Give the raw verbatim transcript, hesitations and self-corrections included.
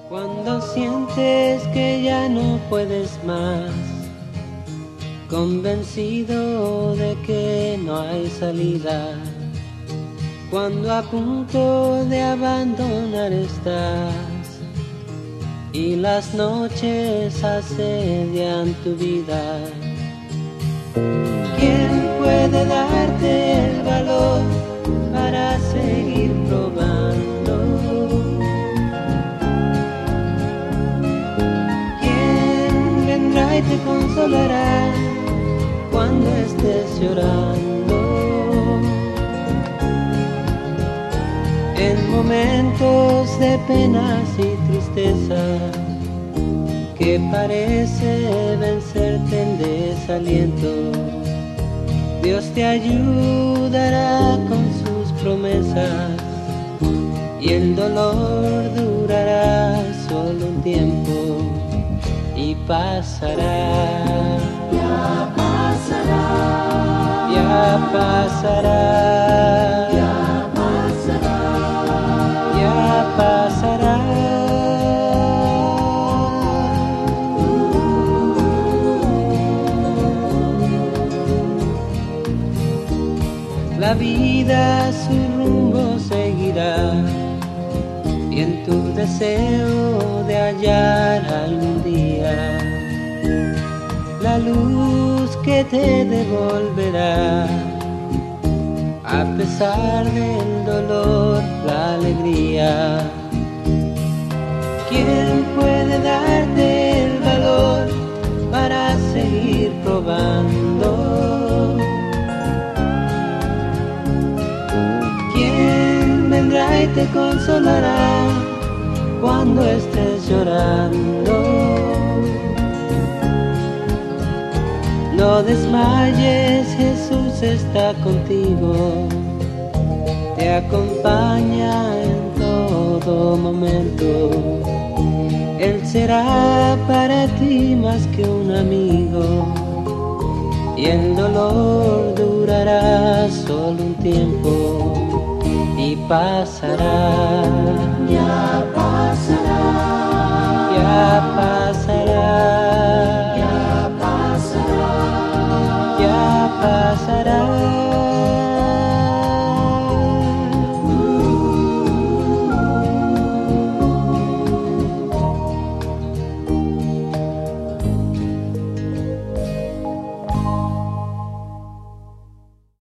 Cuando sientes que ya no puedes más, convencido de que no hay salida, cuando a punto de abandonar estás y las noches asedian tu vida, ¿quién puede darte el valor para seguir probando? ¿Quién vendrá y te consolará cuando estés llorando? En momentos de penas y tristeza que parece vencerte el desaliento, Dios te ayudará con sus promesas y el dolor durará solo un tiempo y pasará. Ya pasará, Ya pasará, ya pasará, ya pasará. La vida su rumbo seguirá y en tu deseo de hallar algún día la luz que te devolverá, a pesar del dolor, la alegría. ¿Quién puede darte el valor para seguir probando? ¿Quién vendrá y te consolará cuando estés llorando? No desmayes, Jesús está contigo, te acompaña en todo momento. Él será para ti más que un amigo y el dolor durará solo un tiempo y pasará. ya